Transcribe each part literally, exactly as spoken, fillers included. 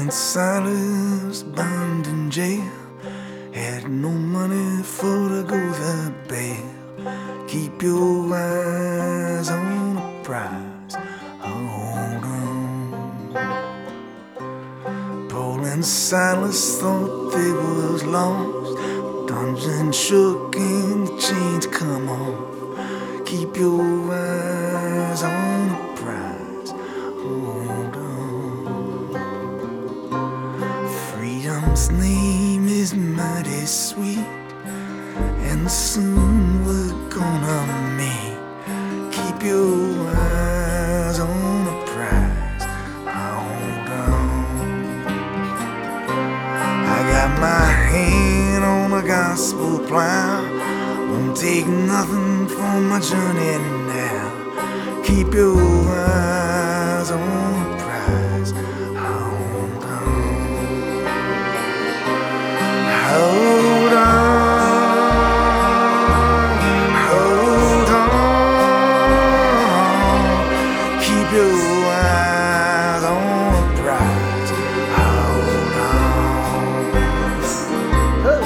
When Silas burned in jail, had no money for to go the bail. Keep your eyes on the prize, hold on. Paul and Silas thought they was lost. Dungeon shook and the chains come off. Keep your eyes on the prize, hold on. Freedom's name is mighty sweet, and soon we're gonna meet. Keep your eyes on the prize, hold on. I got my hand on the gospel plow, won't take nothing for my journey now. Keep your eyes on the prize, hold on. Hold on, hold on. Keep your eyes on the prize, hold on. Oh.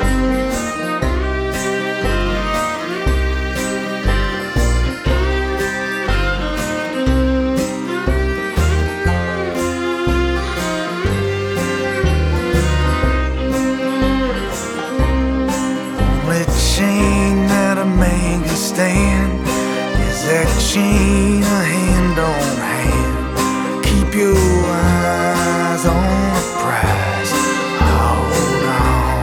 Chain that a man can stand is that chain of hand on hand. Keep your eyes on the prize, hold on.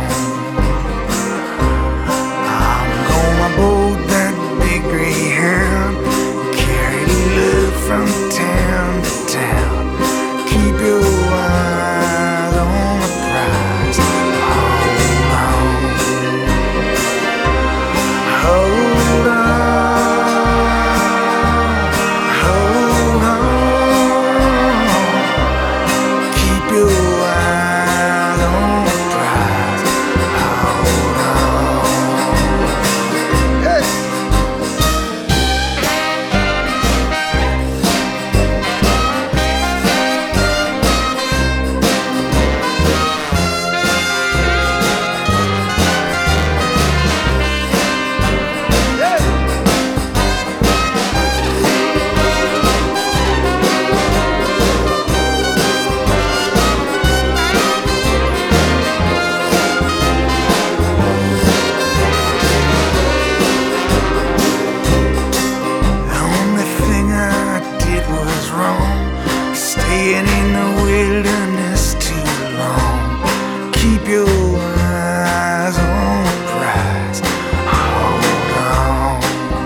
I'm gonna board that big greyhound, carry love from town to town. Keep your eyes on the prize, hold on. Hold on, hold on. Keep your eyes on the prize, hold on. Yes. Staying in the wilderness too long. Keep your eyes on the prize, hold on.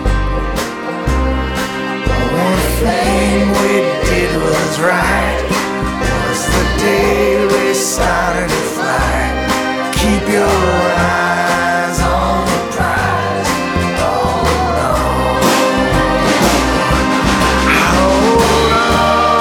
One thing we did was right, was the day we started to fly. Keep your eyes on the prize, hold on. Hold on.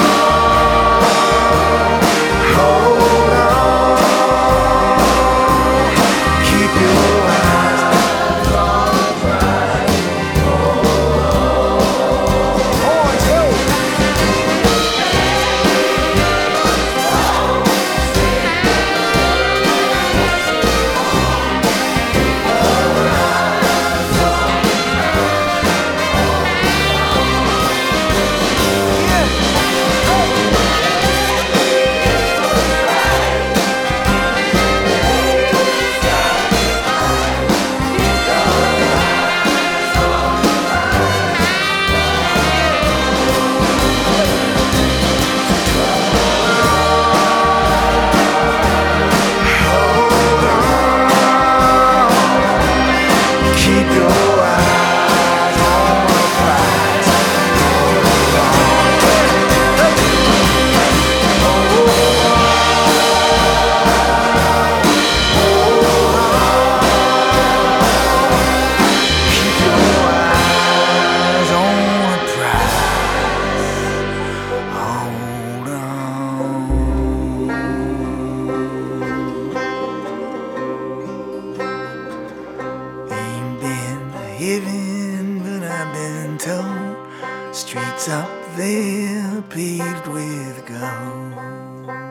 Heaven, but I've been told streets up there paved with gold.